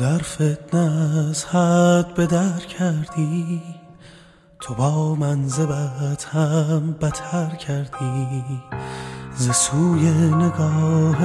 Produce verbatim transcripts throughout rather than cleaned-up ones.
در فتنه از حد به در کردی، تو با من ز بد هم بتر کردی. ز سوی نگاه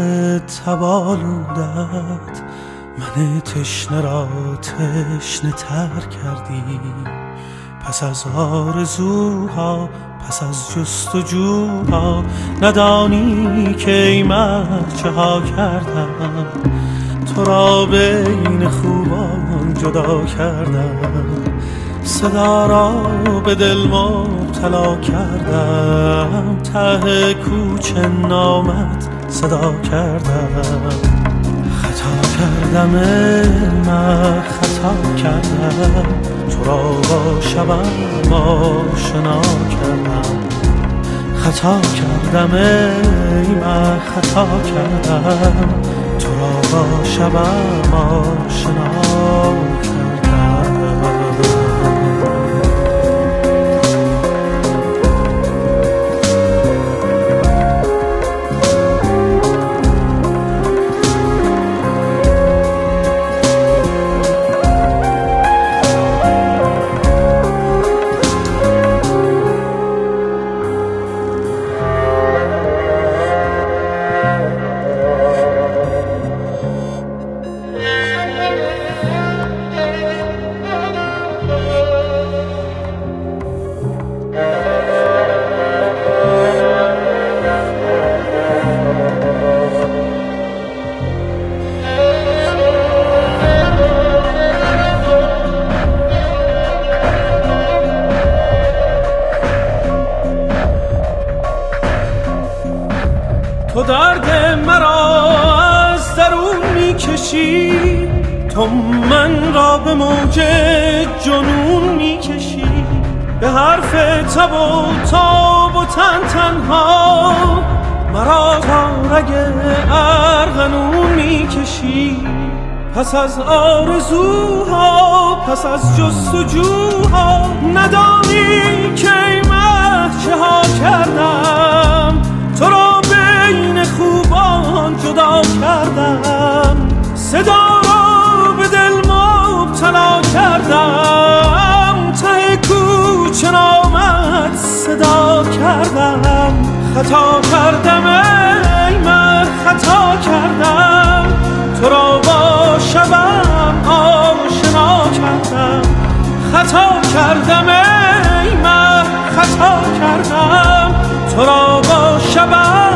تبالودت من تشنه را تشنه تر کردی. پس از آرزوها پس از جستجوها ندانی که ای مرد چه ها کردم. تو را بین خوبان جدا کردم، صدا را به دل مبتلا کردم. ته کوچه نامت صدا کردم. خطا کردم من خطا کردم، تو را با شبم آشنا کردم. خطا کردم ای من خطا کردم، تو را با شبم آشنا کردم. تو درد مرا از درون میکشی، تو من را به موج جنون میکشی. به حرف تب و تاب و تن تنها مرا تا رگ ارغنون میکشی. پس از آرزوها پس از جستجوها ندانی که ای مه چه ها کردم. تو را بین خوبان جدا کردم، صدا را به دل مبتلا کردم. ته کوچه نامت صدا کردم. خطا کردم ای من خطا کردم، تو را با شبم آشنا کردم. خطا کردم ای من خطا کردم، تو را با شبم